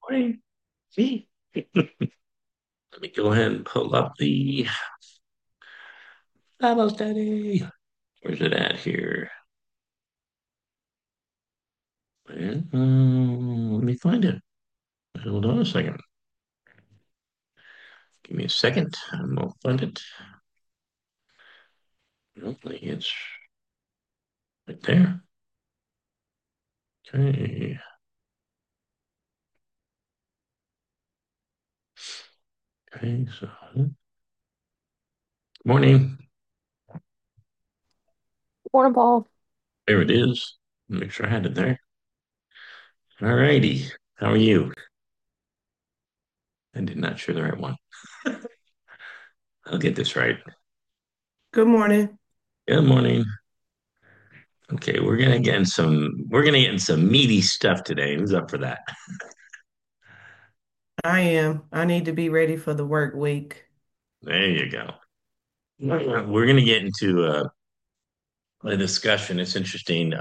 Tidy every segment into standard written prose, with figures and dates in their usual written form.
Morning. See? Let me go ahead and pull up the Bible study. Where's it at here? Let me find it. Hold on a second. Give me a second, and we'll find it. Hopefully it's right there. Okay. Okay, so morning. Morning, Paul. There it is. Make sure I had it there. All righty. How are you? I did not share the right one. I'll get this right. Good morning. Good morning. Okay, we're gonna get in some meaty stuff today. Who's up for that? I am. I need to be ready for the work week. There you go. We're going to get into a discussion. It's interesting.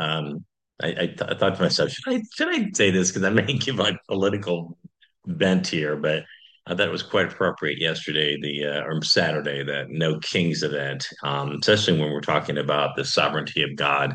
I thought to myself, should I say this? Because I may give my political bent here, but I thought it was quite appropriate yesterday, or Saturday, that No Kings event, especially when we're talking about the sovereignty of God.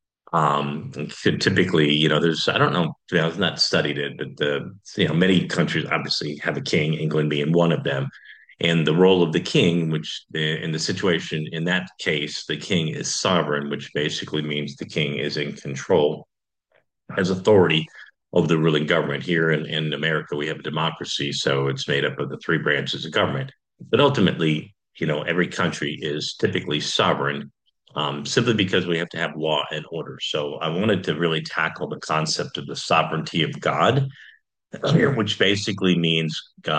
Typically, I don't know, I've not studied it, but many countries obviously have a king, England being one of them. And the role of the king, which in the situation in that case, the king is sovereign, which basically means the king is in control, has authority over the ruling government. Here in America, we have a democracy, so it's made up of the three branches of government. But ultimately, every country is typically sovereign, simply because we have to have law and order. So I wanted to really tackle the concept of the sovereignty of God, which basically means,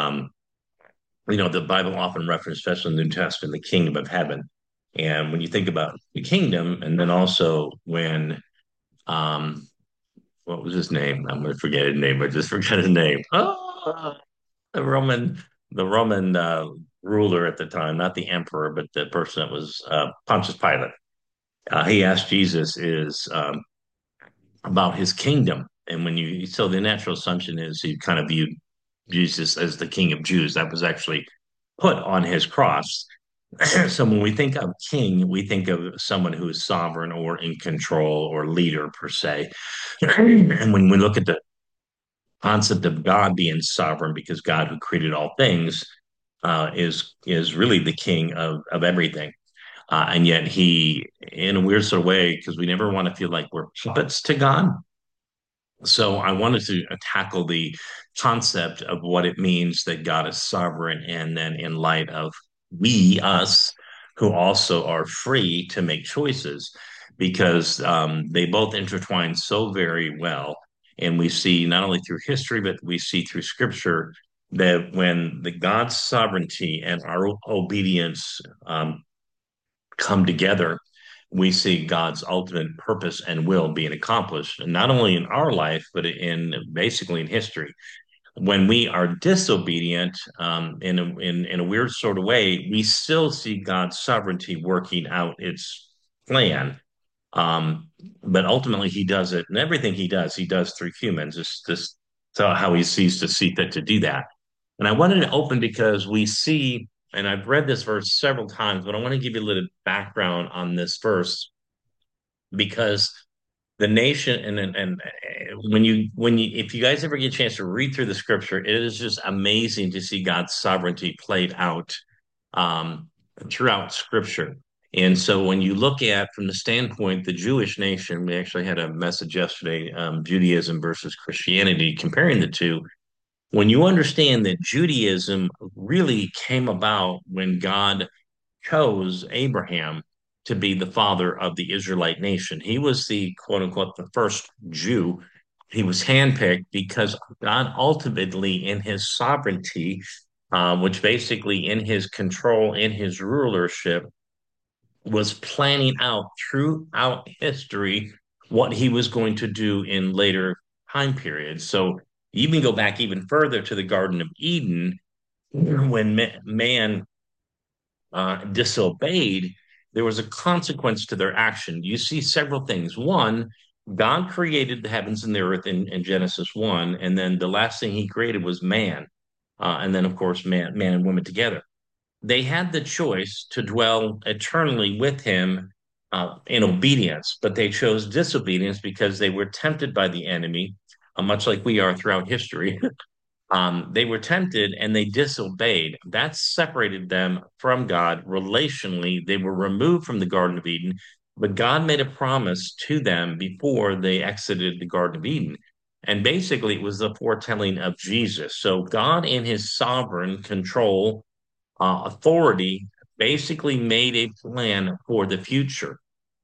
the Bible often references, especially in the New Testament, the kingdom of heaven. And when you think about the kingdom, and then also when um, what was his name? I'm going to forget his name. I just forgot his name. Oh, the Roman, the Roman ruler at the time, not the emperor, but the person that was Pontius Pilate. He asked Jesus is about his kingdom, and so the natural assumption is he kind of viewed Jesus as the King of Jews. That was actually put on his cross. So when we think of king, we think of someone who is sovereign or in control or leader per se. And when we look at the concept of God being sovereign, because God who created all things is really the king of everything. And yet he, in a weird sort of way, because we never want to feel like we're puppets to God. So I wanted to tackle the concept of what it means that God is sovereign, and then in light of us, who also are free to make choices, because they both intertwine so very well. And we see not only through history, but we see through Scripture that when the God's sovereignty and our obedience come together, we see God's ultimate purpose and will being accomplished, and not only in our life, but in basically in history. When we are disobedient, in a weird sort of way, we still see God's sovereignty working out its plan. But ultimately, He does it, and everything He does through humans. Just so how He sees to see fit to do that. And I wanted to open because we see, and I've read this verse several times, but I want to give you a little background on this verse because the nation and when you if you guys ever get a chance to read through the scripture, it is just amazing to see God's sovereignty played out um, throughout scripture. And so when you look at from the standpoint the Jewish nation, we actually had a message yesterday, Judaism versus Christianity, comparing the two. When you understand that Judaism really came about when God chose Abraham to be the father of the Israelite nation. He was the quote unquote the first Jew. He was handpicked because God ultimately, in his sovereignty, which basically in his control, in his rulership, was planning out throughout history what he was going to do in later time periods. So you even go back even further to the Garden of Eden when man disobeyed, there was a consequence to their action. You see several things. One, God created the heavens and the earth in Genesis 1, and then the last thing he created was man. And then, of course, man and woman together. They had the choice to dwell eternally with him in obedience, but they chose disobedience because they were tempted by the enemy, much like we are throughout history. They were tempted and they disobeyed. That separated them from God relationally. They were removed from the Garden of Eden, but God made a promise to them before they exited the Garden of Eden. And basically, it was the foretelling of Jesus. So, God, in his sovereign control, authority, basically made a plan for the future.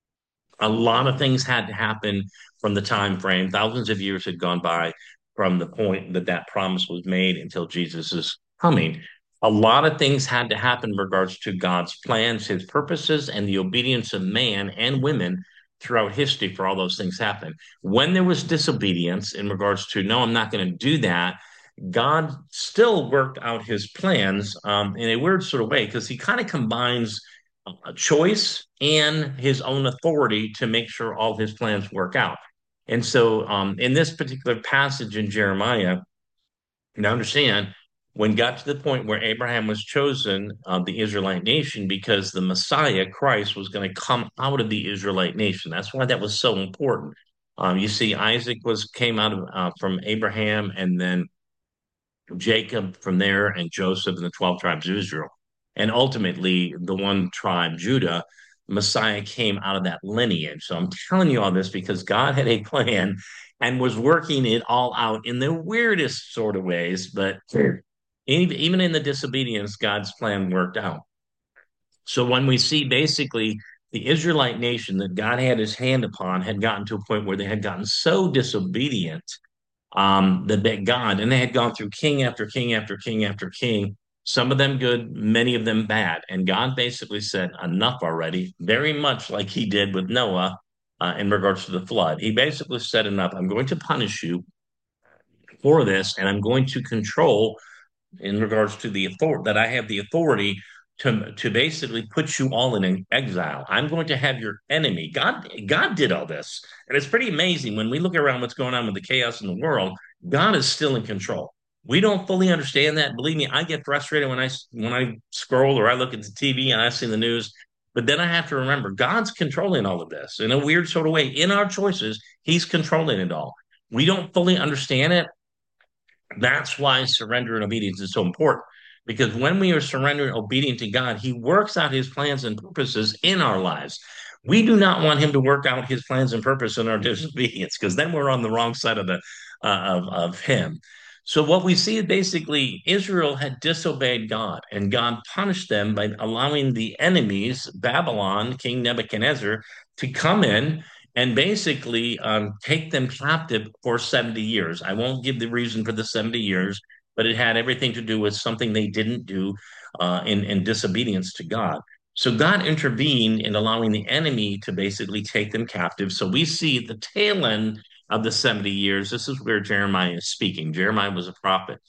A lot of things had to happen from the time frame. Thousands of years had gone by from the point that that promise was made until Jesus is coming. A lot of things had to happen in regards to God's plans, his purposes, and the obedience of man and women throughout history for all those things happen. When there was disobedience in regards to, no, I'm not going to do that, God still worked out his plans in a weird sort of way because he kind of combines a choice and his own authority to make sure all his plans work out. And so, in this particular passage in Jeremiah, now understand when got to the point where Abraham was chosen of the Israelite nation because the Messiah, Christ, was going to come out of the Israelite nation. That's why that was so important. You see, Isaac was came out of from Abraham, and then Jacob from there, and Joseph and the 12 tribes of Israel. And ultimately, the one tribe, Judah, Messiah came out of that lineage. So I'm telling you all this because God had a plan and was working it all out in the weirdest sort of ways. But even in the disobedience, God's plan worked out. So when we see basically the Israelite nation that God had his hand upon had gotten to a point where they had gotten so disobedient that God, and they had gone through king after king after king after king, some of them good, many of them bad. And God basically said, enough already, very much like he did with Noah in regards to the flood. He basically said, enough. I'm going to punish you for this, and I'm going to control in regards to the authority that I have the authority to basically put you all in an exile. I'm going to have your enemy. God did all this, and it's pretty amazing when we look around what's going on with the chaos in the world. God is still in control. We don't fully understand that. Believe me, I get frustrated when I scroll or I look at the TV and I see the news. But then I have to remember God's controlling all of this in a weird sort of way. In our choices, He's controlling it all. We don't fully understand it. That's why surrender and obedience is so important. Because when we are surrendered and obedient to God, He works out His plans and purposes in our lives. We do not want Him to work out His plans and purpose in our disobedience, because then we're on the wrong side of the of Him. So what we see is basically Israel had disobeyed God, and God punished them by allowing the enemies, Babylon, King Nebuchadnezzar, to come in and basically take them captive for 70 years. I won't give the reason for the 70 years, but it had everything to do with something they didn't do in disobedience to God. So God intervened in allowing the enemy to basically take them captive. So we see the tail end of the 70 years. This is where Jeremiah is speaking. Jeremiah was a prophet.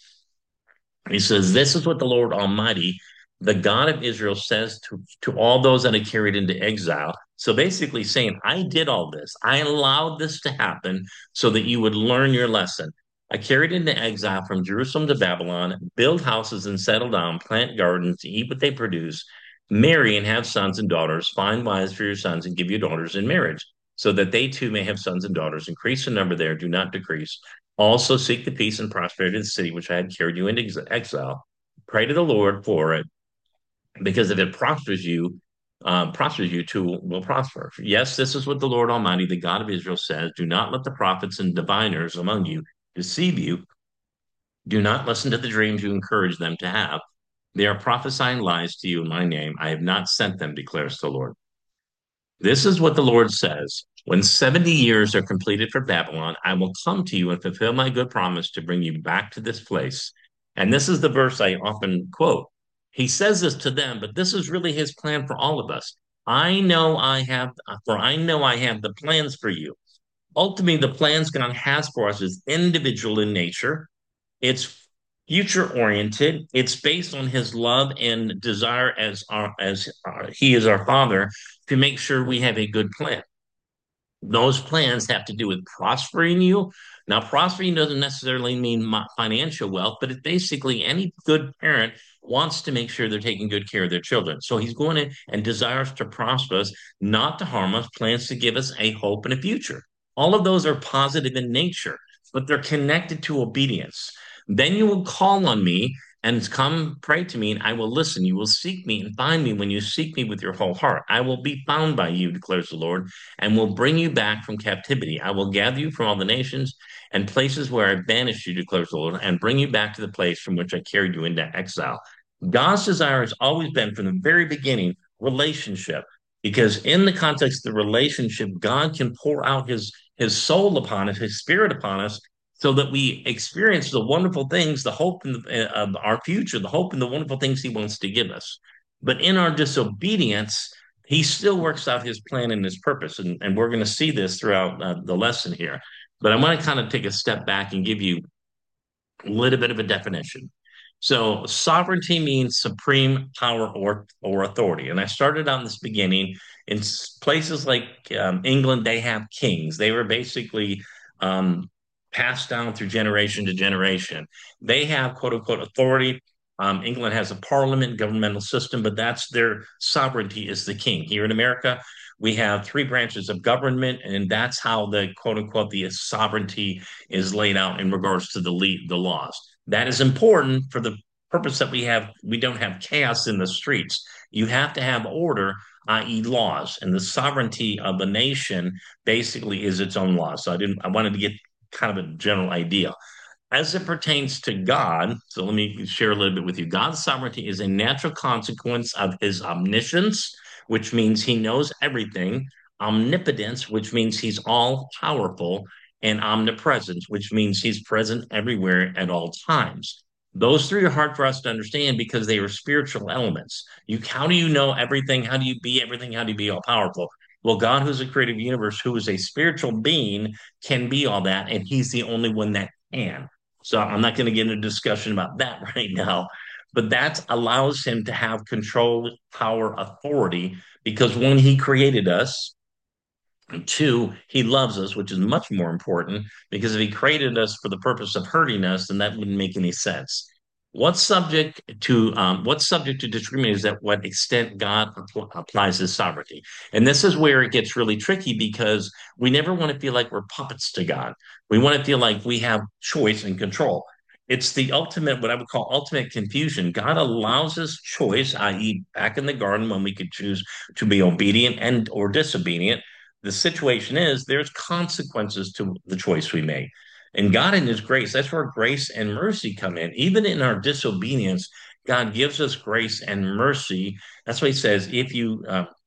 He says, this is what the Lord Almighty, the God of Israel, says to all those that are carried into exile. So basically saying, I did all this. I allowed this to happen so that you would learn your lesson. I carried into exile from Jerusalem to Babylon, build houses and settle down, plant gardens, eat what they produce, marry and have sons and daughters, find wives for your sons and give your daughters in marriage, so that they too may have sons and daughters. Increase the number there, do not decrease. Also seek the peace and prosperity of the city which I had carried you into exile. Pray to the Lord for it, because if it prospers you too will prosper. Yes, this is what the Lord Almighty, the God of Israel, says: do not let the prophets and diviners among you deceive you. Do not listen to the dreams you encourage them to have. They are prophesying lies to you in my name. I have not sent them, declares the Lord. This is what the Lord says. When 70 years are completed for Babylon, I will come to you and fulfill my good promise to bring you back to this place. And this is the verse I often quote. He says this to them, but this is really his plan for all of us. I know I have the plans for you. Ultimately, the plans God has for us is individual in nature. It's future oriented. It's based on his love and desire as he is our father to make sure we have a good plan. Those plans have to do with prospering you. Now, prospering doesn't necessarily mean financial wealth, but it basically any good parent wants to make sure they're taking good care of their children. So he's going to and desires to prosper us, not to harm us, plans to give us a hope and a future. All of those are positive in nature, but they're connected to obedience. Then you will call on me and come pray to me, and I will listen. You will seek me and find me when you seek me with your whole heart. I will be found by you, declares the Lord, and will bring you back from captivity. I will gather you from all the nations and places where I banished you, declares the Lord, and bring you back to the place from which I carried you into exile. God's desire has always been from the very beginning relationship, because in the context of the relationship, God can pour out his soul upon us, his spirit upon us, so that we experience the wonderful things, the hope of our future, the hope and the wonderful things he wants to give us. But in our disobedience, he still works out his plan and his purpose. And we're going to see this throughout the lesson here. But I want to kind of take a step back and give you a little bit of a definition. So, sovereignty means supreme power or authority. And I started on this beginning in places like England, they have kings. They were basically um, passed down through generation to generation. They have quote unquote authority. England has a parliament, governmental system, but that's their sovereignty is the king. Here in America, we have three branches of government, and that's how the quote unquote the sovereignty is laid out in regards to the laws. That is important for the purpose that we don't have chaos in the streets. You have to have order, i.e. laws, and the sovereignty of a nation basically is its own law. So I wanted to get kind of a general idea. As it pertains to God, so let me share a little bit with you. God's sovereignty is a natural consequence of his omniscience, which means he knows everything, omnipotence, which means he's all powerful, and omnipresence, which means he's present everywhere at all times. Those three are hard for us to understand because they are spiritual elements. How do you know everything? How do you be everything? How do you be all powerful? Well, God, who's a creative universe, who is a spiritual being, can be all that, and he's the only one that can. So I'm not going to get into a discussion about that right now, but that allows him to have control, power, authority, because one, he created us, and two, he loves us, which is much more important because if he created us for the purpose of hurting us, then that wouldn't make any sense. What's subject to disagreement is that what extent God applies his sovereignty, and this is where it gets really tricky because we never want to feel like we're puppets to God. We want to feel like we have choice and control. It's the ultimate, what I would call ultimate confusion. God allows us choice, i.e., back in the garden when we could choose to be obedient and or disobedient. The situation is there's consequences to the choice we make. And God in his grace, that's where grace and mercy come in. Even in our disobedience, God gives us grace and mercy. That's why he says, if you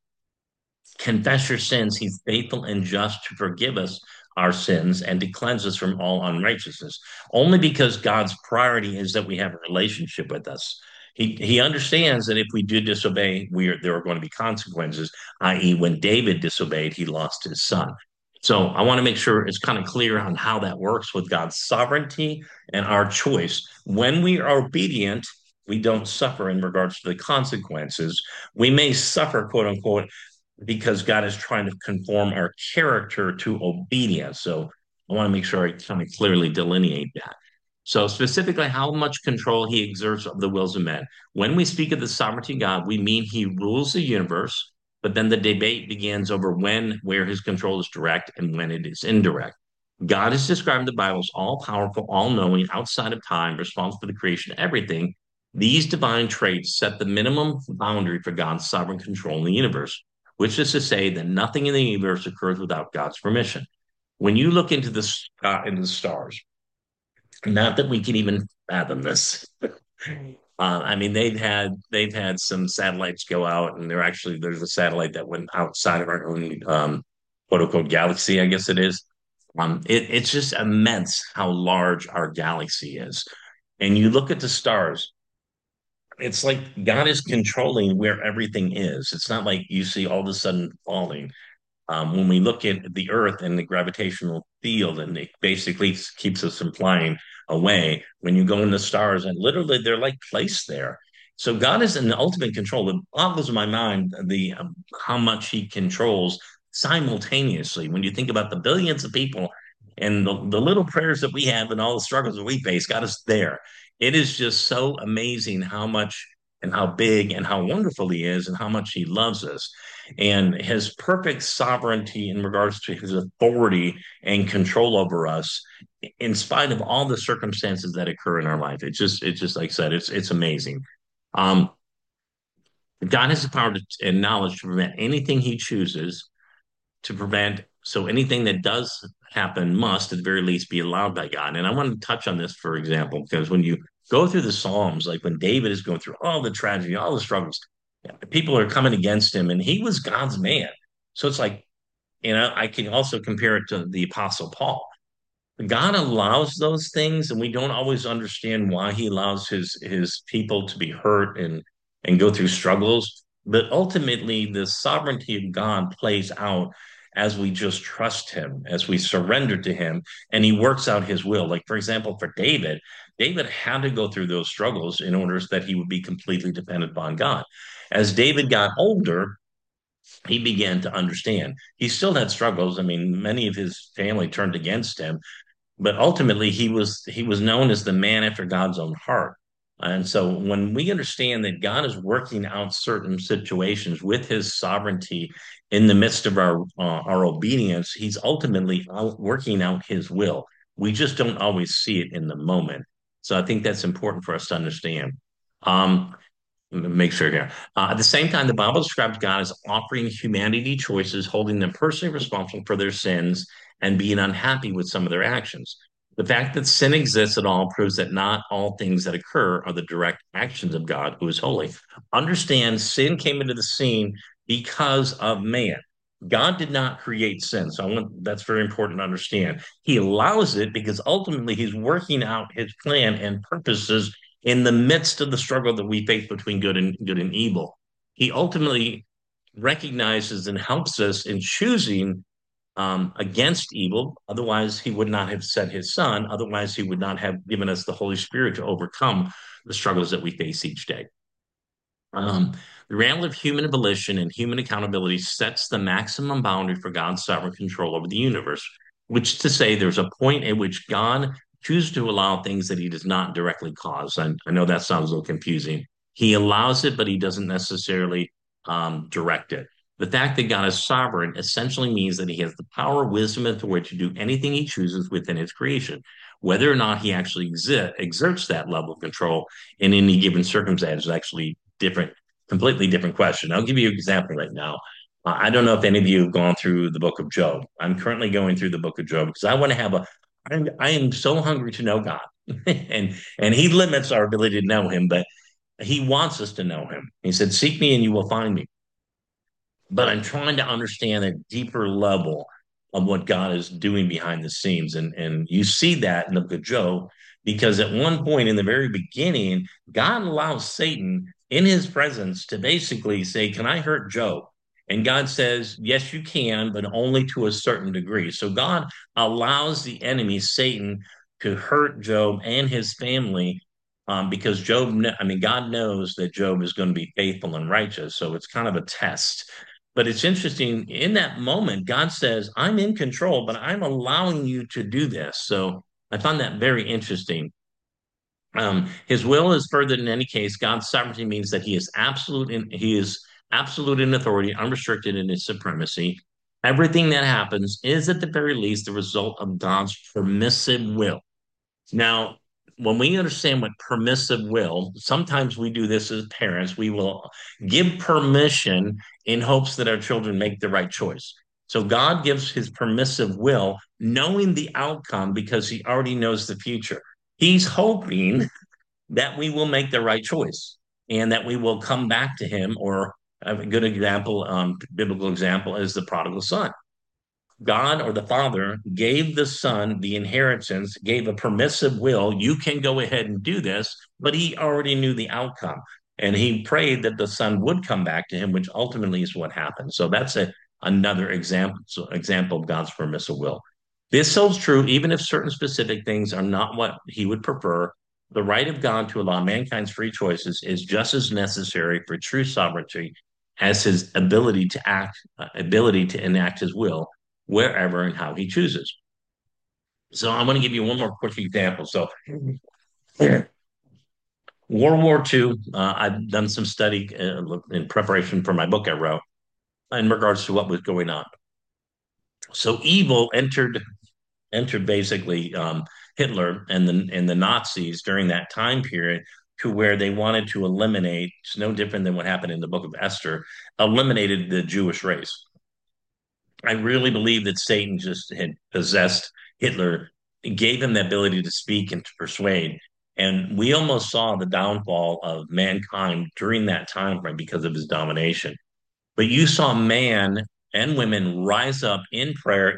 confess your sins, he's faithful and just to forgive us our sins and to cleanse us from all unrighteousness. Only because God's priority is that we have a relationship with us. He understands that if we do disobey, there are going to be consequences, i.e., when David disobeyed, he lost his son. So I want to make sure it's kind of clear on how that works with God's sovereignty and our choice. When we are obedient, we don't suffer in regards to the consequences. We may suffer, quote unquote, because God is trying to conform our character to obedience. So I want to make sure I kind of clearly delineate that. So, specifically, how much control he exerts of the wills of men. When we speak of the sovereignty of God, we mean he rules the universe, but then the debate begins over where his control is direct and when it is indirect. God is described in the Bible as all powerful, all knowing, outside of time, responsible for the creation of everything. These divine traits set the minimum boundary for God's sovereign control in the universe, which is to say that nothing in the universe occurs without God's permission. When you look into the stars, not that we can even fathom this. I mean, they've had some satellites go out, and there's a satellite that went outside of our own quote unquote galaxy, I guess it is. It's just immense how large our galaxy is. And you look at the stars, it's like God is controlling where everything is. It's not like you see all of a sudden falling. When we look at the Earth and the gravitational field, and it basically keeps us from flying away. When you go in the stars, and literally they're like placed there. So God is in ultimate control. It boggles my mind the how much He controls simultaneously. When you think about the billions of people and the little prayers that we have and all the struggles that we face, got us there. It is just so amazing how much and how big and how wonderful he is and how much he loves us. And his perfect sovereignty in regards to his authority and control over us, in spite of all the circumstances that occur in our life. It's just like I said, it's amazing. Um, God has the power and knowledge to prevent anything he chooses to prevent. So anything that does happen must, at the very least, be allowed by God. And I want to touch on this, for example, because when you go through the Psalms, like when David is going through all the tragedy, all the struggles, people are coming against him, and he was God's man. So it's like, I can also compare it to the Apostle Paul. God allows those things, and we don't always understand why He allows His people to be hurt and go through struggles. But ultimately, the sovereignty of God plays out as we just trust Him, as we surrender to Him, and He works out His will. Like, for example, for David, David had to go through those struggles in order that he would be completely dependent upon God. As David got older, he began to understand. He still had struggles. I mean, many of his family turned against him, but ultimately he was known as the man after God's own heart. And so when we understand that God is working out certain situations with his sovereignty in the midst of our obedience, he's ultimately working out his will. We just don't always see it in the moment. So I think that's important for us to understand. Um, Make sure here. At the same time, the Bible describes God as offering humanity choices, holding them personally responsible for their sins, and being unhappy with some of their actions. The fact that sin exists at all proves that not all things that occur are the direct actions of God, who is holy. Understand, sin came into the scene because of man. God did not create sin. So that's very important to understand. He allows it because ultimately he's working out his plan and purposes in the midst of the struggle that we face between good and evil. He ultimately recognizes and helps us in choosing against evil. Otherwise, he would not have sent his son. Otherwise, he would not have given us the Holy Spirit to overcome the struggles that we face each day. The reality of human volition and human accountability sets the maximum boundary for God's sovereign control over the universe, which is to say, there's a point at which God chooses to allow things that he does not directly cause. I know that sounds a little confusing. He allows it, but he doesn't necessarily direct it. The fact that God is sovereign essentially means that he has the power, wisdom, and authority to do anything he chooses within his creation. Whether or not he actually exerts that level of control in any given circumstance is actually different, completely different question. I'll give you an example right now. I don't know if any of you have gone through the book of Job. I'm currently going through the book of Job because I want to have I am so hungry to know God. and he limits our ability to know him, but he wants us to know him. He said, "Seek me and you will find me." But I'm trying to understand a deeper level of what God is doing behind the scenes. And you see that in the book of Job, because at one point in the very beginning, God allows Satan in his presence to basically say, "Can I hurt Job?" And God says, "Yes, you can, but only to a certain degree." So God allows the enemy, Satan, to hurt Job and his family, because God knows that Job is going to be faithful and righteous. So it's kind of a test. But it's interesting in that moment, God says, "I'm in control, but I'm allowing you to do this." So I found that very interesting. His will is further in any case. God's sovereignty means that he is absolute in authority, unrestricted in his supremacy. Everything that happens is at the very least the result of God's permissive will. Now, when we understand what permissive will, sometimes we do this as parents. We will give permission in hopes that our children make the right choice. So God gives his permissive will, knowing the outcome because he already knows the future. He's hoping that we will make the right choice and that we will come back to him. Or a good example, biblical example, is the prodigal son. God or the Father gave the Son the inheritance, gave a permissive will. You can go ahead and do this, but he already knew the outcome. And he prayed that the Son would come back to him, which ultimately is what happened. So that's another example of God's permissive will. This holds true even if certain specific things are not what he would prefer. The right of God to allow mankind's free choices is just as necessary for true sovereignty as his ability to enact his will wherever and how he chooses. So I want to give you one more quick example. So World War II, I've done some study in preparation for my book I wrote in regards to what was going on. So evil entered basically Hitler and the Nazis during that time period to where they wanted to eliminate. It's no different than what happened in the Book of Esther, eliminated the Jewish race. I really believe that Satan just had possessed Hitler, gave him the ability to speak and to persuade. And we almost saw the downfall of mankind during that time frame because of his domination. But you saw man and women rise up in prayer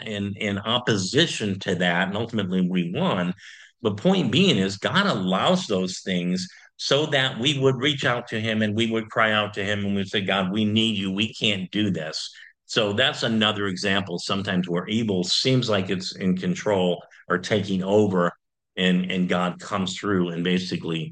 in opposition to that, and ultimately we won. The point being is God allows those things so that we would reach out to him and we would cry out to him and we'd say, God, we need you. We can't do this. So that's another example sometimes where evil seems like it's in control or taking over, and God comes through and basically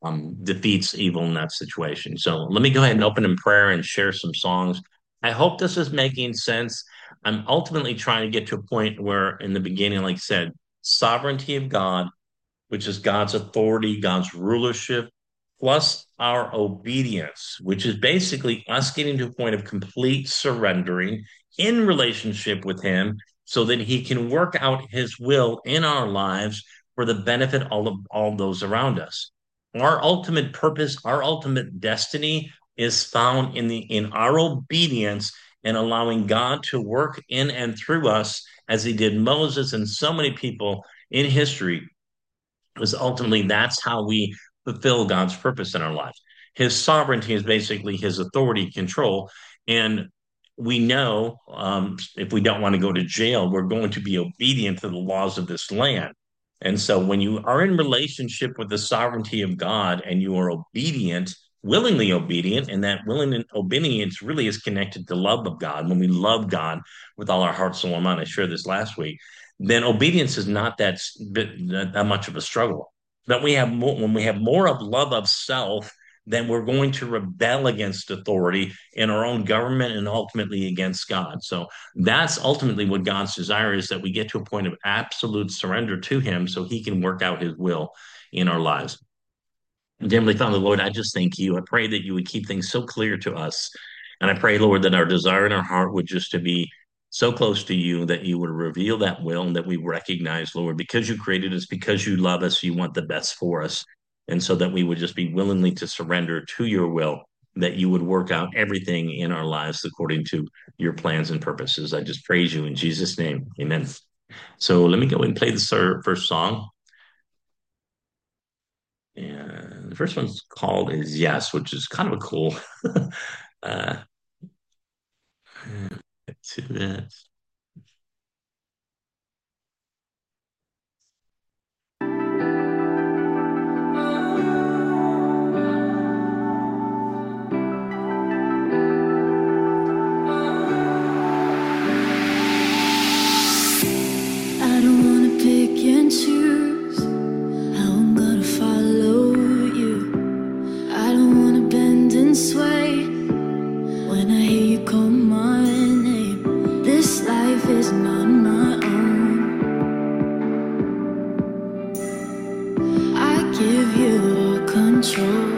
defeats evil in that situation. So let me go ahead and open in prayer and share some songs. I hope this is making sense. I'm ultimately trying to get to a point where, in the beginning, like I said, sovereignty of God, which is God's authority, God's rulership, plus our obedience, which is basically us getting to a point of complete surrendering in relationship with Him so that He can work out His will in our lives for the benefit of all those around us. Our ultimate purpose, our ultimate destiny is found in our obedience and allowing God to work in and through us as He did Moses and so many people in history, because ultimately that's how we fulfill God's purpose in our lives. His sovereignty is basically his authority, control. And we know if we don't want to go to jail, we're going to be obedient to the laws of this land. And so when you are in relationship with the sovereignty of God and you are obedient, willingly obedient, and that willing obedience really is connected to love of God. When we love God with all our heart, soul, and mind, I shared this last week, then obedience is not that much of a struggle. But we have more, when we have more of love of self, then we're going to rebel against authority in our own government and ultimately against God. So that's ultimately what God's desire is, that we get to a point of absolute surrender to Him so He can work out His will in our lives. Heavenly Father, Lord, I just thank you. I pray that you would keep things so clear to us. And I pray, Lord, that our desire in our heart would just to be so close to you that you would reveal that will and that we recognize, Lord, because you created us, because you love us, you want the best for us. And so that we would just be willingly to surrender to your will, that you would work out everything in our lives according to your plans and purposes. I just praise you in Jesus' name. Amen. So let me go and play the first song. And the first one's called is Yes, which is kind of a cool uh to that. I don't wanna pick and choose how I'm gonna follow you. I don't wanna bend and sway when I hear you call my name. This life is not my own. I give you all control.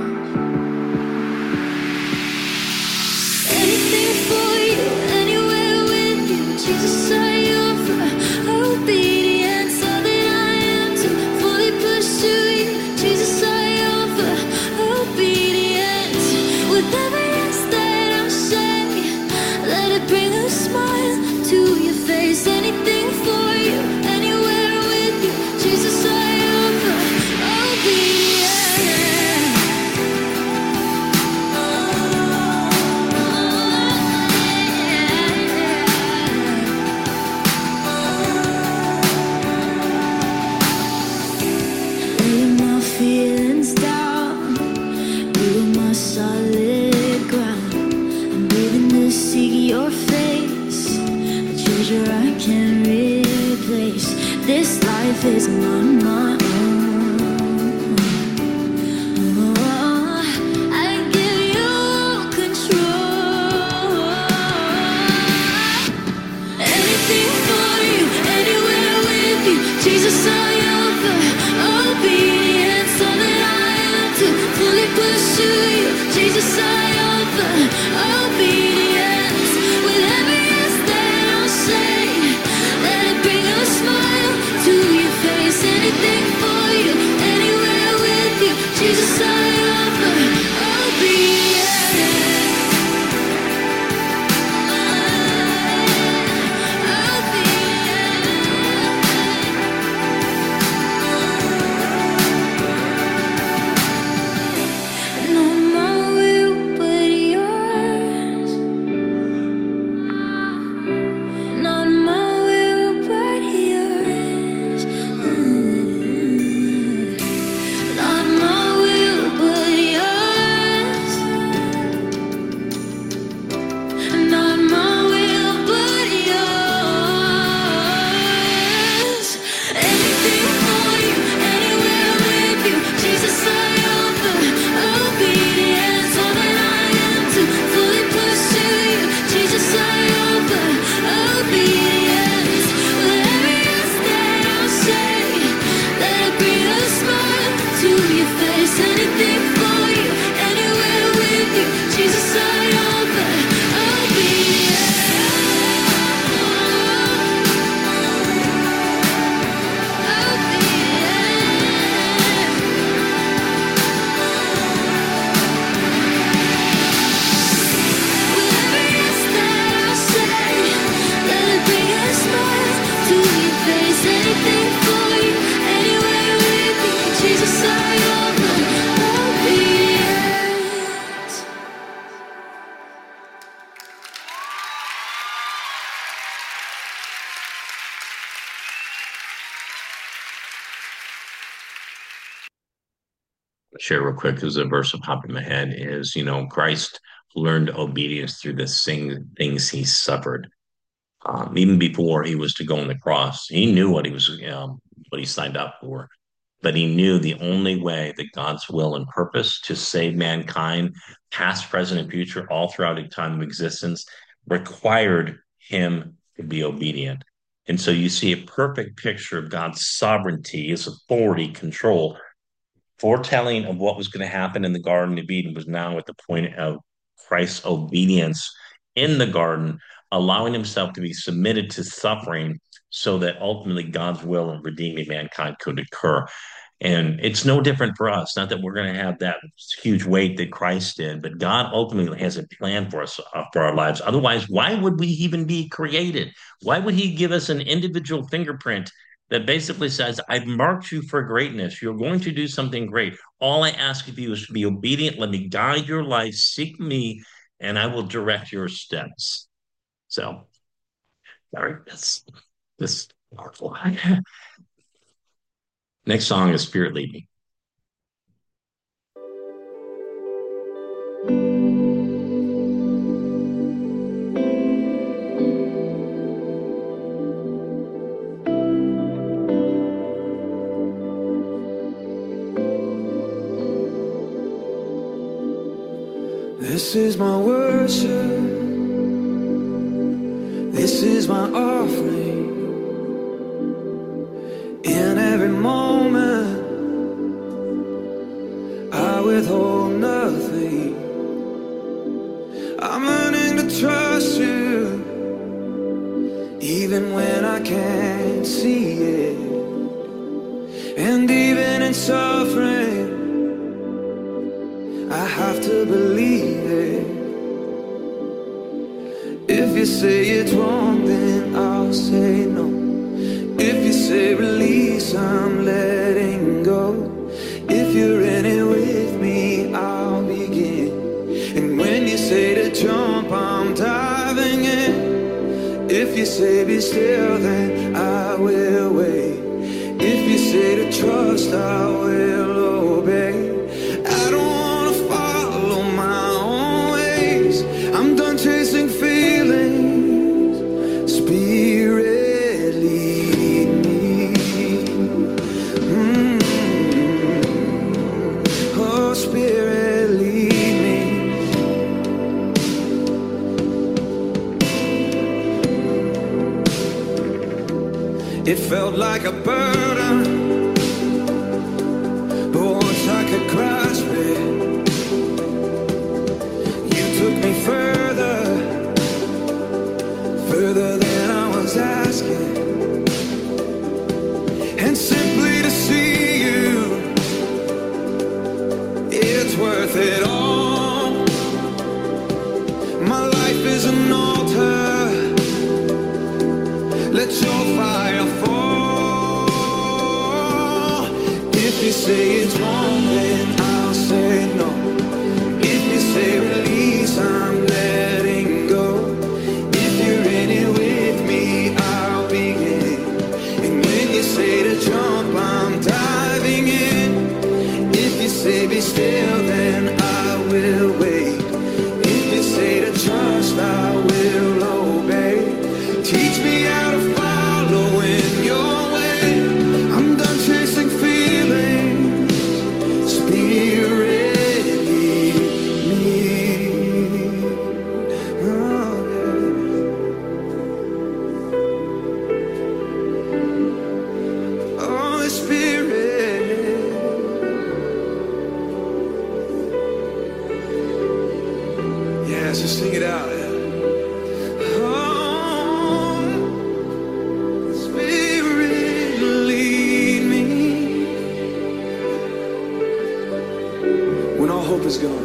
Anything for you, anywhere with you, Jesus, I offer obedience. All that I am to fully pursue you, Jesus, I offer obedience. With every yes that I'll say, let it bring a smile to your face. Anything for you, anywhere with you, Jesus, I offer obedience. Laying my feelings down, you are my solid ground. I'm living to see your face, a treasure I can't replace. This life is not my own. Oh, I give you control. Jesus, I offer obedience. With every yes that I'll say, let it bring a smile to your face. Anything for you, anywhere with you, Jesus, I offer obedience. Not my will, but yours. Not my will, but yours. Not my will, but yours. Not my will, but yours. Anything for you, anywhere with you, Jesus, I offer obedience. All that I am to fully pursue you, Jesus, I offer obedience. With every yes that I'll say, let it bring a smile to your face. Anything for you, anywhere with you, Jesus, I offer obedience. With every yes that I'll say, let it bring a smile to your face. Anything for you, anywhere with you, Jesus, I offer obedience. Share real quick because a verse that popped in my head is, Christ learned obedience through the same things he suffered. Even before he was to go on the cross, he knew what he signed up for, but he knew the only way that God's will and purpose to save mankind, past, present, and future, all throughout a time of existence, required him to be obedient. And so you see a perfect picture of God's sovereignty, his authority, control, foretelling of what was going to happen in the Garden of Eden was now at the point of Christ's obedience in the garden, allowing himself to be submitted to suffering so that ultimately God's will in redeeming mankind could occur. And it's no different for us. Not that we're going to have that huge weight that Christ did, but God ultimately has a plan for us, for our lives. Otherwise, why would we even be created? Why would he give us an individual fingerprint that basically says, I've marked you for greatness. You're going to do something great. All I ask of you is to be obedient. Let me guide your life. Seek me, and I will direct your steps. So, sorry, that's powerful. Next song is Spirit Lead Me. This is my worship. This is my offering. In every moment, I withhold nothing. I'm learning to trust you, even when I can't see it. And even in suffering, I have to believe it. If you say it's wrong, then I'll say no. If you say release, I'm letting go. If you're in it with me, I'll begin. And when you say to jump, I'm diving in. If you say be still, then I will wait. If you say to trust, I will obey. I don't wanna follow my own ways. I'm done chasing feelings. Spirit, lead me. Oh, Spirit, lead me. It felt like a burden, but once I could grasp it, If you say it's wrong, then I'll say no. If you say release, I'm letting go. If you're in it with me, I'll begin. And when you say to jump, I'm diving in. If you say be still, then I will wait. If you say to trust, I will obey. Teach me how to follow in your way. I'm done chasing feelings. Spirit, lead me. Oh, yeah. Holy Spirit. Yeah, just sing it out. Yeah. Oh, Spirit, lead me. When all hope is gone,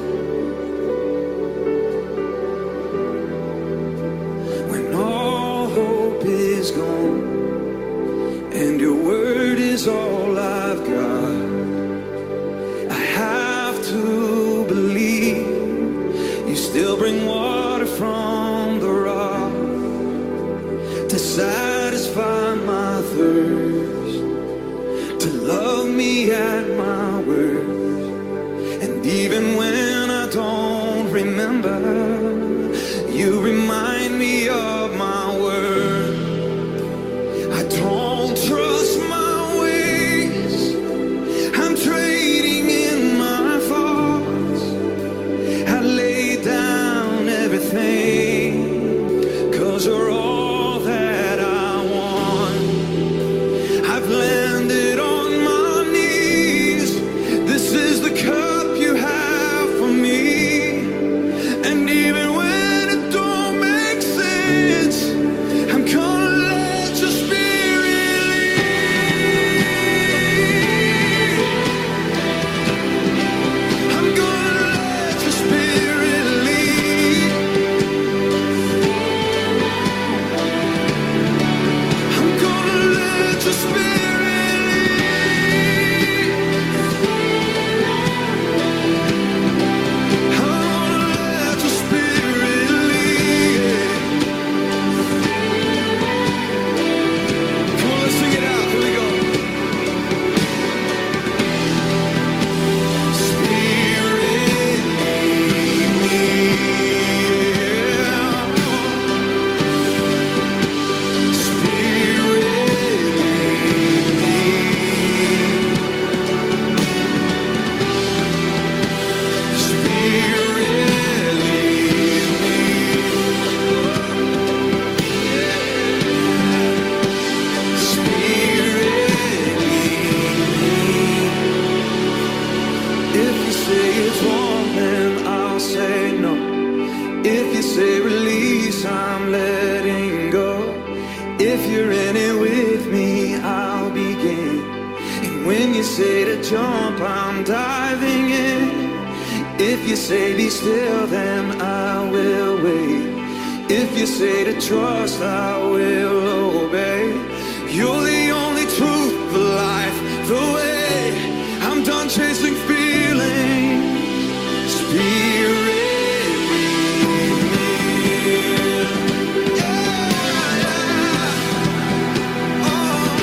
when all hope is gone, and your word is all I've got, I have to believe you still bring water from the rock to satisfy my thirst, to love me at my word. And even when I don't remember, you remind me of my word. I don't trust my ways. I'm trading in my thoughts. I lay down everything, 'cause you're all that I want. I've landed on my knees. This is the cup you have for me. And even when it don't make sense, I'm gonna let your spirit lead. I'm gonna let your spirit lead. I'm gonna let your spirit lead. I'm gonna let your spirit lead. Come on, let's sing it out. Here we go. Spirit, lead me. Spirit, lead me. Spirit, lead me. Spirit, lead me. If you say it's wrong, then I'll say no. If you say release, I'm letting go. If you're in it with me, I'll begin. And when you say to jump, I'm diving in. If you say be still, then I will wait. If you say to trust, I will obey. You're the only truth, the life, the way. I'm done chasing feelings. Spirit, lead me. Yeah, yeah. Oh,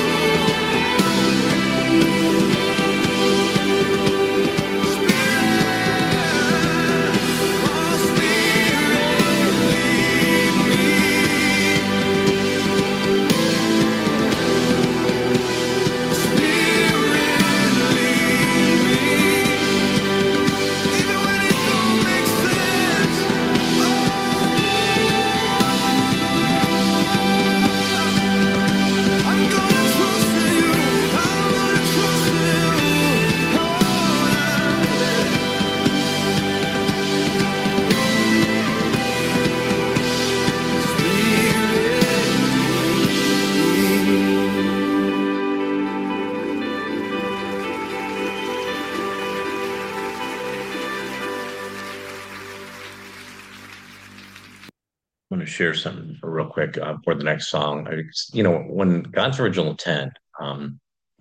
Spirit, lead me. Spirit, lead me. Even when it don't make sense. I'm gonna trust in you. I'm gonna trust in you. Oh, I'm going to share something real quick for the next song. When God's original intent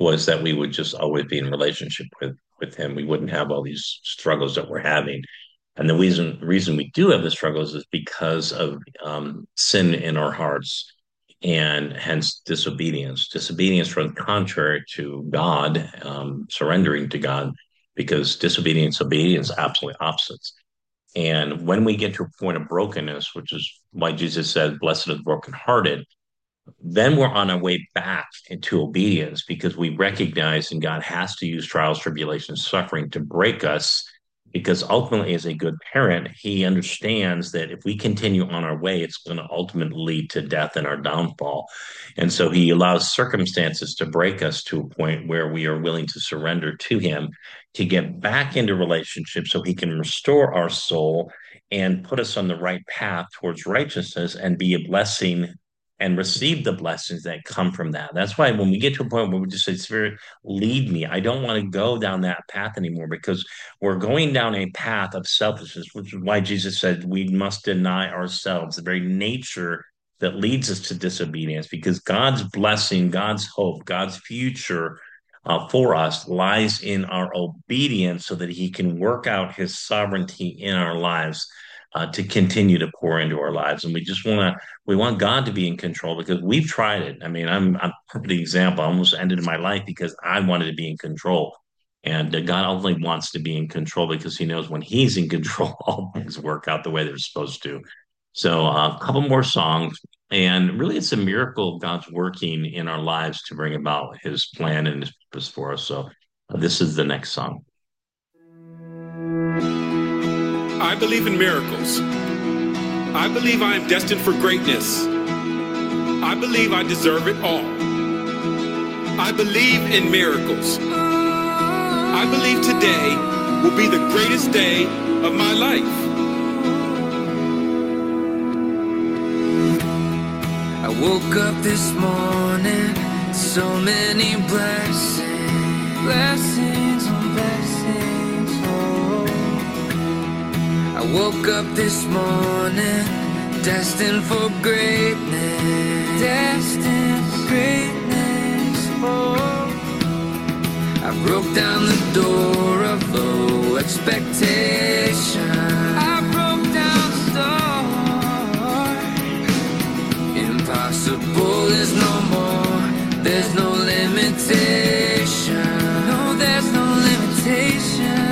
was that we would just always be in relationship with him. We wouldn't have all these struggles that we're having. And the reason we do have the struggles is because of sin in our hearts and hence disobedience. Disobedience runs contrary to God, surrendering to God, because disobedience, obedience, absolutely opposites. And when we get to a point of brokenness, which is why Jesus said, "Blessed are the brokenhearted," then we're on our way back into obedience because we recognize and God has to use trials, tribulations, suffering to break us. Because ultimately, as a good parent, he understands that if we continue on our way, it's going to ultimately lead to death and our downfall. And so he allows circumstances to break us to a point where we are willing to surrender to him to get back into relationship so he can restore our soul and put us on the right path towards righteousness and be a blessing and receive the blessings that come from that. That's why when we get to a point where we just say, Spirit, lead me, I don't want to go down that path anymore because we're going down a path of selfishness, which is why Jesus said we must deny ourselves, the very nature that leads us to disobedience, because God's blessing, God's hope, God's future for us lies in our obedience so that he can work out his sovereignty in our lives to continue to pour into our lives. And we want God to be in control because we've tried it. I mean, I'm a perfect example. I almost ended my life because I wanted to be in control. And God only wants to be in control because he knows when he's in control, all things work out the way they're supposed to. So a couple more songs. And really, it's a miracle of God's working in our lives to bring about his plan and his purpose for us. So this is the next song. I believe in miracles. I believe I am destined for greatness. I believe I deserve it all. I believe in miracles. I believe today will be the greatest day of my life. I woke up this morning, so many blessings, blessings on blessings, oh. I woke up this morning, destined for greatness, destined for greatness, oh. I broke down the door of low expectation. I broke down the door. Impossible is no more. There's no limitation. No, there's no limitation.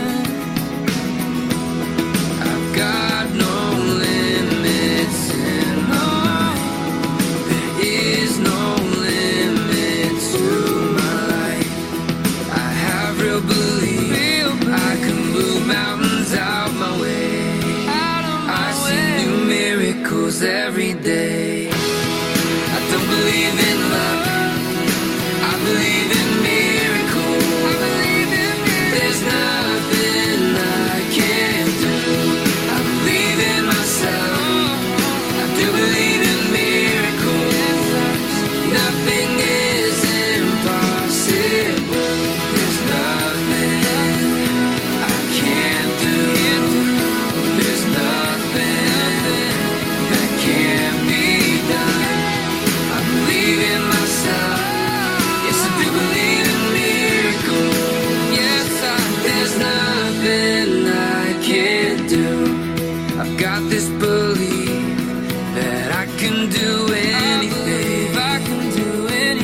I've got no limits in my mind. There is no limit to my life. I have real belief. I can move mountains out my way. I see new miracles every day. I don't believe in luck. I believe in miracles. There's nothing I can't do. I believe in myself. I do believe in miracles. Nothing is impossible. There's nothing I can't do. There's nothing that can't be done. I believe in myself. Yes, I do believe in miracles. Yes, there's nothing I can't do. I've got this belief that I can do anything. I can do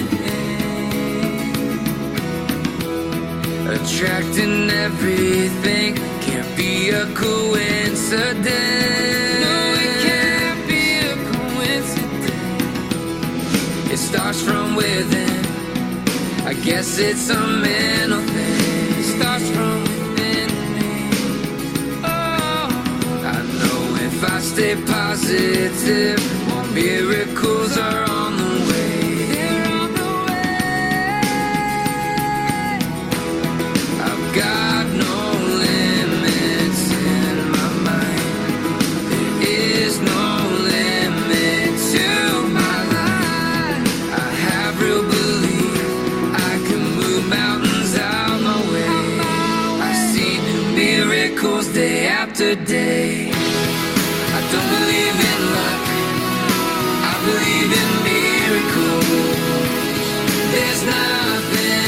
anything. Attracting everything can't be a coincidence. No, it can't be a coincidence. It starts from within. I guess it's a mental thing. It starts from within me. Oh, I know if I stay positive, more miracles are on the way. They're on the way. I've got no limits in my mind. There is no limit to my life. I have real belief. I can move mountains out my way. I see new miracles day after day. I don't believe in luck. I believe in miracles. There's nothing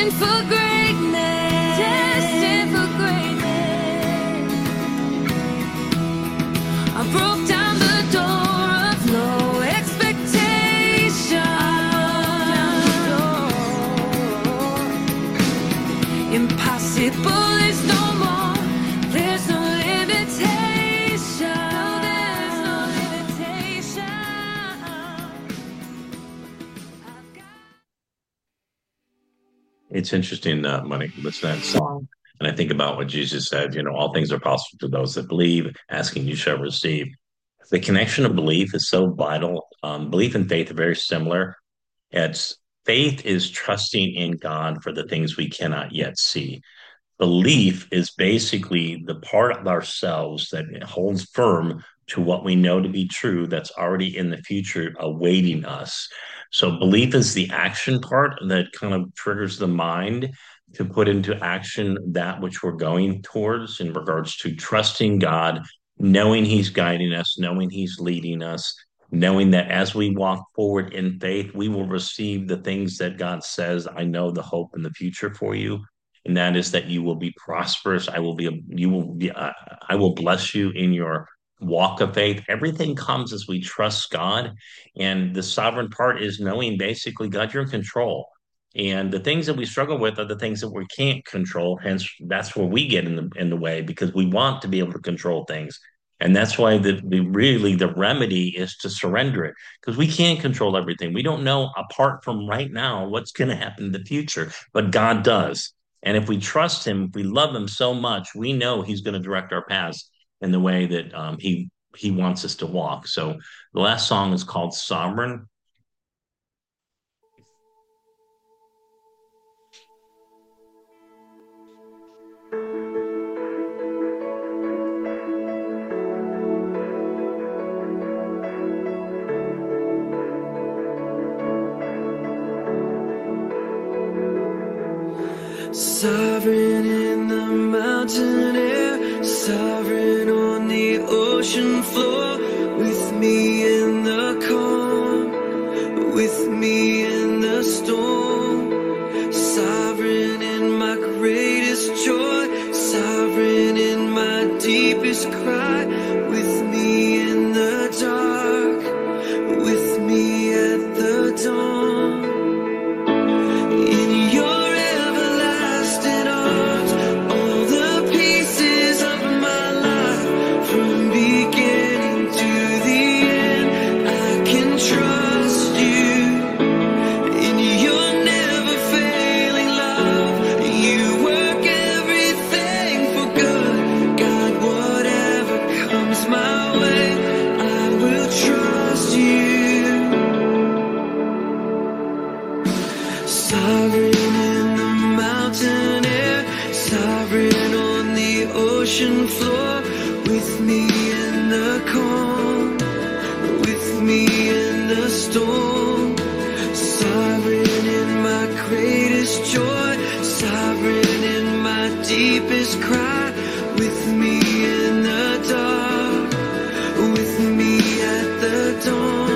destined for greatness, destined for greatness. I broke down the door of no expectation. Impossible is no more. There's no limitation. There's no limitation. I've got It's interesting, Money, listen to that song. And I think about what Jesus said, all things are possible to those that believe, asking you shall receive. The connection of belief is so vital. Belief and faith are very similar. It's faith is trusting in God for the things we cannot yet see. Belief is basically the part of ourselves that holds firm to what we know to be true that's already in the future awaiting us. So belief is the action part that kind of triggers the mind to put into action that which we're going towards in regards to trusting God, knowing He's guiding us, knowing He's leading us, knowing that as we walk forward in faith, we will receive the things that God says, I know the hope in the future for you. And that is that you will be prosperous. I will bless you in your walk of faith. Everything comes as we trust God. And the sovereign part is knowing basically, God, you're in control. And the things that we struggle with are the things that we can't control. Hence, that's where we get in the way because we want to be able to control things. And that's why the remedy is to surrender it because we can't control everything. We don't know apart from right now what's going to happen in the future, but God does. And if we trust Him, if we love Him so much, we know He's going to direct our paths in the way that He wants us to walk. So the last song is called Sovereign. Sovereign in the mountain air, sovereign on the ocean floor, with me in the calm, with me in the storm, sovereign in my greatest joy, sovereign in my deepest cry, with me in the dark, with me at the dawn. In your ocean floor, with me in the calm, with me in the storm, sovereign in my greatest joy, sovereign in my deepest cry, with me in the dark, with me at the dawn.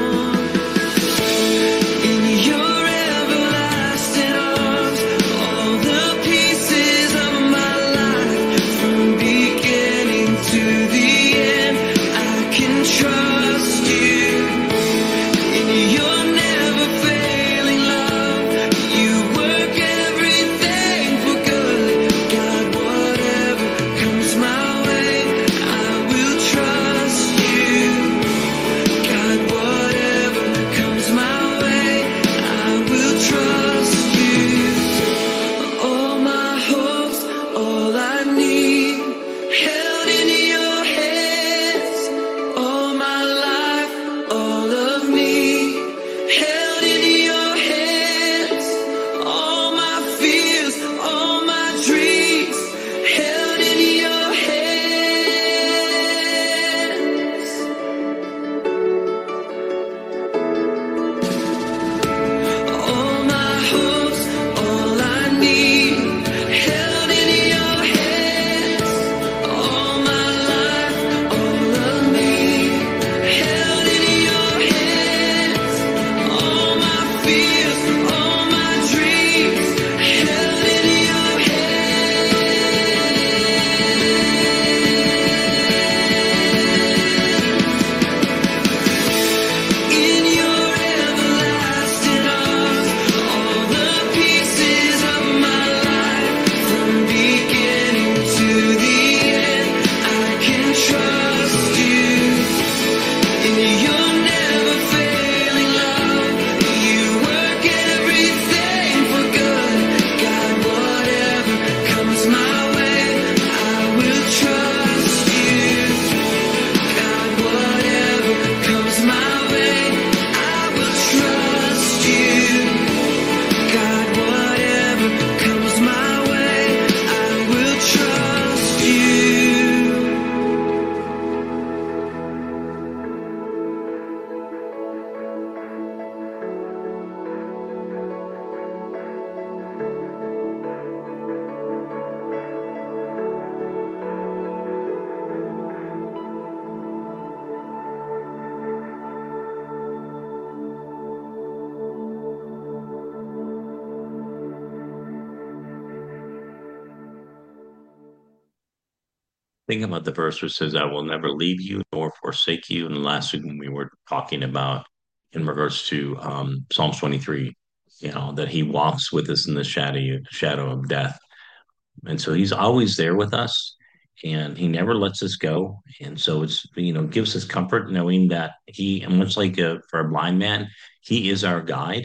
Think about the verse which says, I will never leave you nor forsake you. And last week when we were talking about in regards to Psalms 23, that he walks with us in the shadow of death. And so he's always there with us and he never lets us go. And so gives us comfort knowing that he, and much like for a blind man, he is our guide.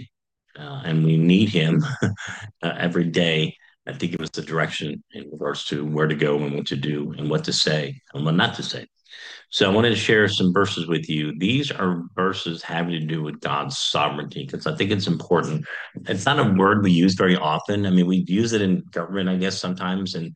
And we need him every day to give us the direction in regards to where to go and what to do and what to say and what not to say. So I wanted to share some verses with you. These are verses having to do with God's sovereignty because I think it's important. It's not a word we use very often. I mean, we use it in government, I guess, sometimes. And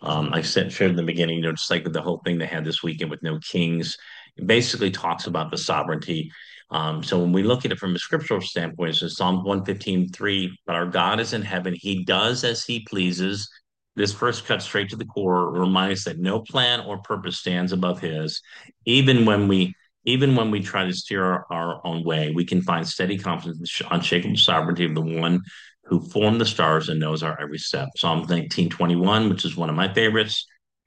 I shared in the beginning, just like with the whole thing they had this weekend with no kings, it basically talks about the sovereignty. So when we look at it from a scriptural standpoint, it says Psalm 115:3, but our God is in heaven. He does as he pleases. This verse cuts straight to the core, reminds us that no plan or purpose stands above his. Even when we even when we try to steer our own way, we can find steady confidence in the unshakable sovereignty of the one who formed the stars and knows our every step. Psalm 19:21, which is one of my favorites.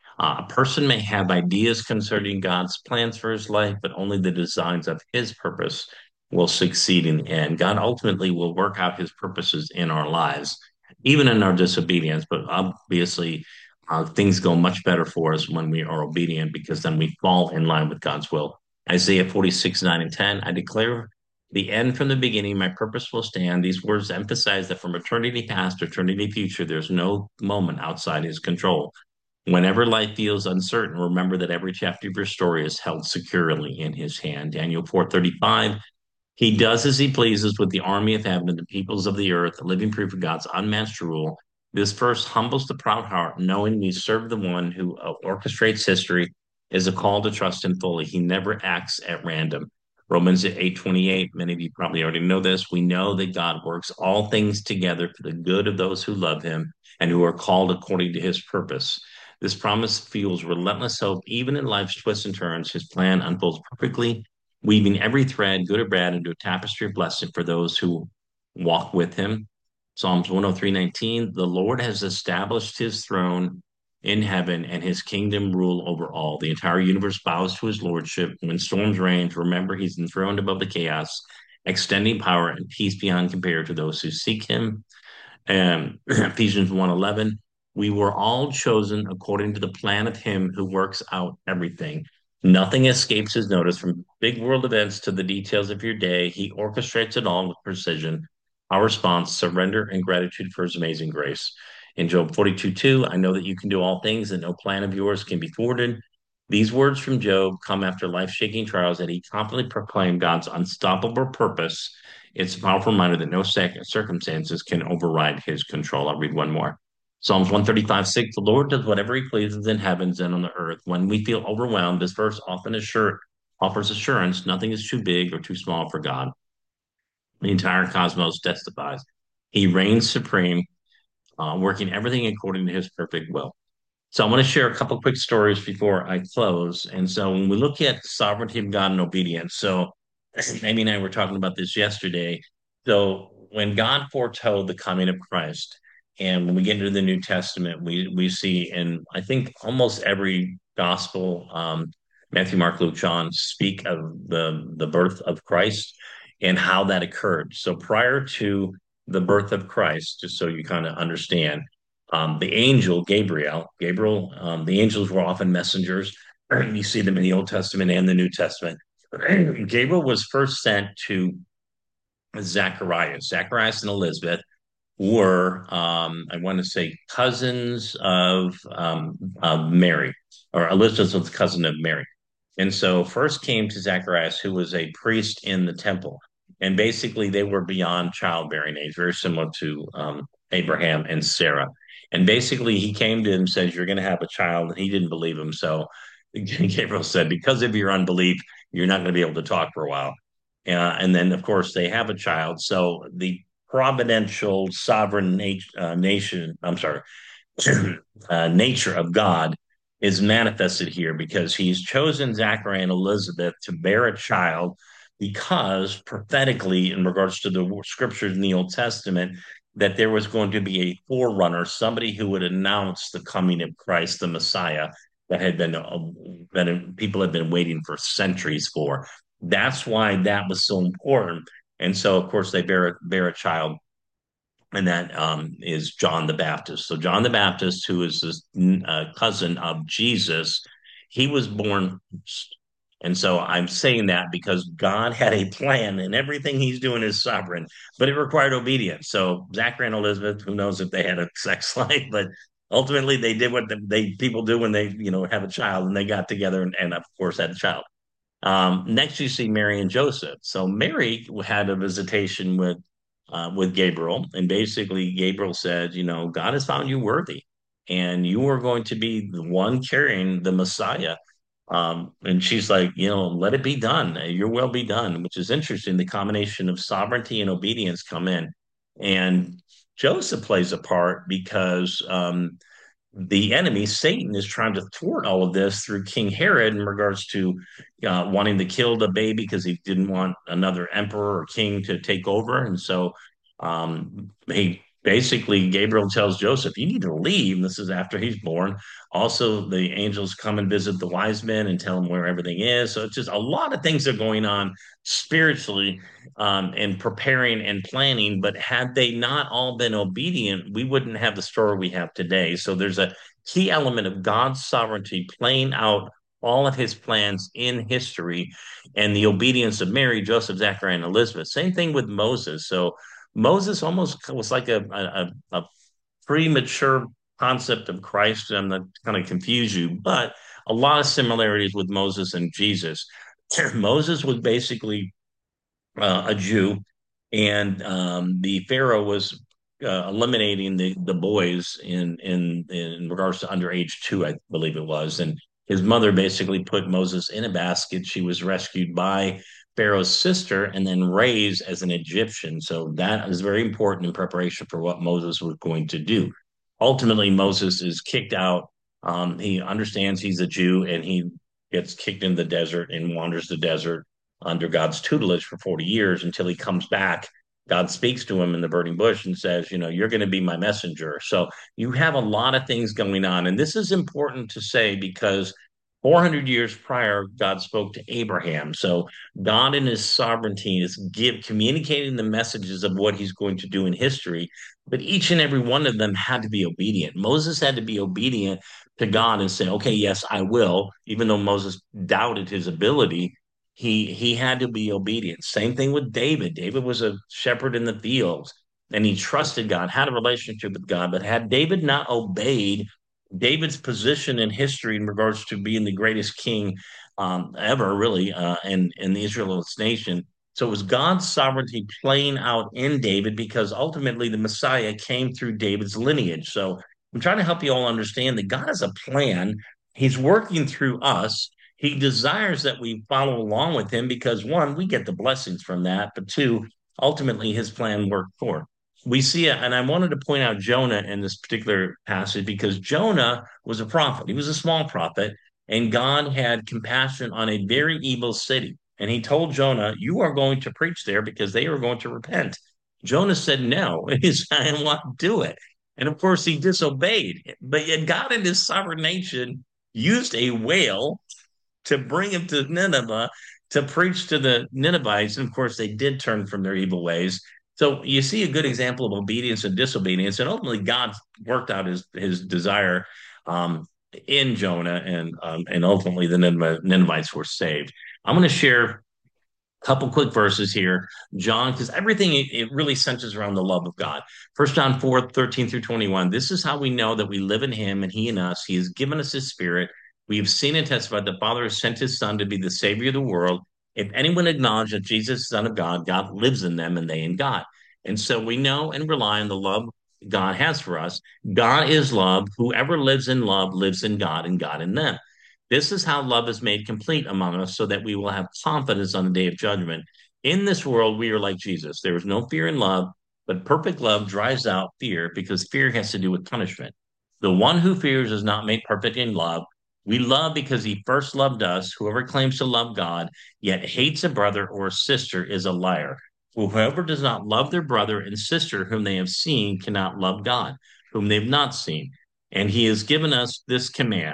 A person may have ideas concerning God's plans for his life, but only the designs of his purpose will succeed in the end. God ultimately will work out his purposes in our lives, even in our disobedience. But obviously, things go much better for us when we are obedient because then we fall in line with God's will. Isaiah 46:9 and 10, I declare the end from the beginning, my purpose will stand. These words emphasize that from eternity past to eternity future, there's no moment outside his control. Whenever life feels uncertain, remember that every chapter of your story is held securely in his hand. Daniel 4:35, he does as he pleases with the army of heaven and the peoples of the earth, a living proof of God's unmatched rule. This verse humbles the proud heart, knowing we serve the one who orchestrates history, is a call to trust him fully. He never acts at random. Romans 8:28, many of you probably already know this. We know that God works all things together for the good of those who love him and who are called according to his purpose. This promise fuels relentless hope, even in life's twists and turns. His plan unfolds perfectly, weaving every thread, good or bad, into a tapestry of blessing for those who walk with him. Psalms 103:19, the Lord has established his throne in heaven and his kingdom rule over all. The entire universe bows to his lordship. When storms rage, remember he's enthroned above the chaos, extending power and peace beyond compare to those who seek him. Ephesians 1:11, we were all chosen according to the plan of him who works out everything. Nothing escapes his notice from big world events to the details of your day. He orchestrates it all with precision. Our response, surrender and gratitude for his amazing grace. In Job 42:2, I know that you can do all things and no plan of yours can be thwarted. These words from Job come after life-shaking trials that he confidently proclaimed God's unstoppable purpose. It's a powerful reminder that no circumstances can override his control. I'll read one more. Psalms 135:6, the Lord does whatever he pleases in heavens and on the earth. When we feel overwhelmed, this verse often offers assurance nothing is too big or too small for God. The entire cosmos testifies. He reigns supreme, working everything according to his perfect will. So I want to share a couple quick stories before I close. And so when we look at the sovereignty of God and obedience, so Amy and I were talking about this yesterday. So when God foretold the coming of Christ, and when we get into the New Testament, we see in I think almost every gospel, Matthew, Mark, Luke, John speak of the birth of Christ and how that occurred. So prior to the birth of Christ, just so you kind of understand, the angel Gabriel, the angels were often messengers. You see them in the Old Testament and the New Testament. Gabriel was first sent to Zacharias. Zacharias and Elizabeth were, I want to say, cousins of Mary, or Elizabeth was the cousin of Mary. And so first came to Zacharias, who was a priest in the temple. And basically, they were beyond childbearing age, very similar to Abraham and Sarah. And basically, he came to him and says, you're going to have a child. And he didn't believe him. So Gabriel said, because of your unbelief, you're not going to be able to talk for a while. And then, of course, they have a child. So the providential, sovereign nation, I'm sorry, nature of God is manifested here because he's chosen Zachariah and Elizabeth to bear a child because prophetically, in regards to the scriptures in the Old Testament, that there was going to be a forerunner, somebody who would announce the coming of Christ, the Messiah. that had been that people had been waiting for centuries for. That's why that was so important. And so, of course, they bear a child, and that is John the Baptist. So John the Baptist, who is this cousin of Jesus, he was born first. And so I'm saying that because God had a plan and everything he's doing is sovereign, but it required obedience. So Zachary and Elizabeth, who knows if they had a sex life, but ultimately they did what they people do when they, have a child, and they got together and of course had a child. Next, you see Mary and Joseph. So Mary had a visitation with Gabriel, and basically Gabriel said, God has found you worthy, and you are going to be the one carrying the Messiah. And she's like, let it be done. Your will be done, which is interesting. The combination of sovereignty and obedience come in, and Joseph plays a part because the enemy, Satan, is trying to thwart all of this through King Herod in regards to wanting to kill the baby because he didn't want another emperor or king to take over. And so he basically, Gabriel tells Joseph, you need to leave. This is after he's born. Also, the angels come and visit the wise men and tell them where everything is. So it's just a lot of things are going on spiritually and preparing and planning. But had they not all been obedient, we wouldn't have the story we have today. So there's a key element of God's sovereignty playing out all of his plans in history, and the obedience of Mary, Joseph, Zachariah, and Elizabeth. Same thing with Moses. So Moses almost was like a premature concept of Christ. I'm not kind of confuse you, but a lot of similarities with Moses and Jesus. Moses was basically a Jew, and the Pharaoh was eliminating the boys in regards to under age 2, I believe it was, and his mother basically put Moses in a basket. She was rescued by Pharaoh's sister and then raised as an Egyptian. So that is very important in preparation for what Moses was going to do. Ultimately, Moses is kicked out. He understands he's a Jew, and he gets kicked in the desert and wanders the desert under God's tutelage for 40 years until he comes back. God speaks to him in the burning bush and says, you're going to be my messenger. So you have a lot of things going on. And this is important to say because 400 years prior, God spoke to Abraham. So God in his sovereignty is communicating the messages of what he's going to do in history. But each and every one of them had to be obedient. Moses had to be obedient to God and say, okay, yes, I will, even though Moses doubted his ability. He had to be obedient. Same thing with David. David was a shepherd in the fields, and he trusted God, had a relationship with God. But had David not obeyed, David's position in history in regards to being the greatest king ever, really, in the Israelite nation. So it was God's sovereignty playing out in David because ultimately the Messiah came through David's lineage. So I'm trying to help you all understand that God has a plan. He's working through us. He desires that we follow along with him because, one, we get the blessings from that, but two, ultimately his plan worked for. We see it, and I wanted to point out Jonah in this particular passage because Jonah was a prophet. He was a small prophet, and God had compassion on a very evil city. And he told Jonah, you are going to preach there because they are going to repent. Jonah said, no, I don't want to do it. And of course, he disobeyed. But yet, God, in his sovereign nation, used a whale to bring him to Nineveh to preach to the Ninevites. And of course, they did turn from their evil ways. So you see a good example of obedience and disobedience. And ultimately, God worked out his desire in Jonah, and ultimately the Ninevites were saved. I'm going to share a couple quick verses here, John, because everything it really centers around the love of God. 1 John 4:13 through 21. This is how we know that we live in him and he in us. He has given us his spirit. We have seen and testified the Father has sent his Son to be the Savior of the world. If anyone acknowledges that Jesus is the Son of God, God lives in them and they in God. And so we know and rely on the love God has for us. God is love. Whoever lives in love lives in God and God in them. This is how love is made complete among us so that we will have confidence on the day of judgment. In this world, we are like Jesus. There is no fear in love, but perfect love drives out fear because fear has to do with punishment. The one who fears is not made perfect in love. We love because he first loved us. Whoever claims to love God, yet hates a brother or a sister, is a liar. Whoever does not love their brother and sister whom they have seen cannot love God, whom they have not seen. And he has given us this command.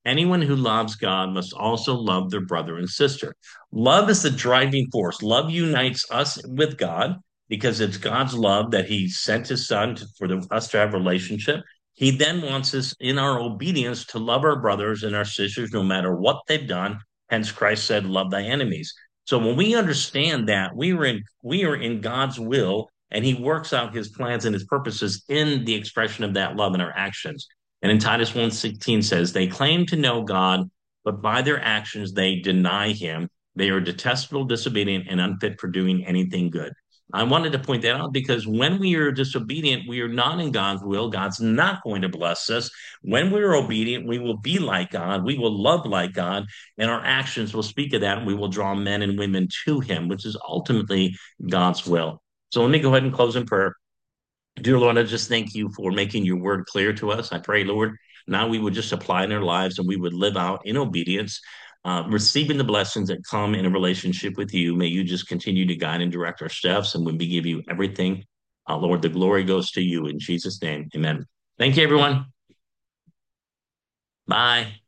Anyone who loves God must also love their brother and sister. Love is the driving force. Love unites us with God because it's God's love that He sent His Son us to have a relationship. He then wants us in our obedience to love our brothers and our sisters no matter what they've done. Hence, Christ said, "Love thy enemies." So when we understand that we are in God's will, and He works out His plans and His purposes in the expression of that love in our actions. And in Titus 1:16 says, "They claim to know God, but by their actions they deny Him. They are detestable, disobedient, and unfit for doing anything good." I wanted to point that out because when we are disobedient, we are not in God's will. God's not going to bless us. When we are obedient, we will be like God. We will love like God, and our actions will speak of that, and we will draw men and women to Him, which is ultimately God's will. So let me go ahead and close in prayer. Dear Lord, I just thank you for making your word clear to us. I pray, Lord, now we would just apply in our lives and we would live out in obedience, receiving the blessings that come in a relationship with you. May you just continue to guide and direct our steps. And when we give you everything, Lord, the glory goes to you in Jesus' name. Amen. Thank you, everyone. Bye.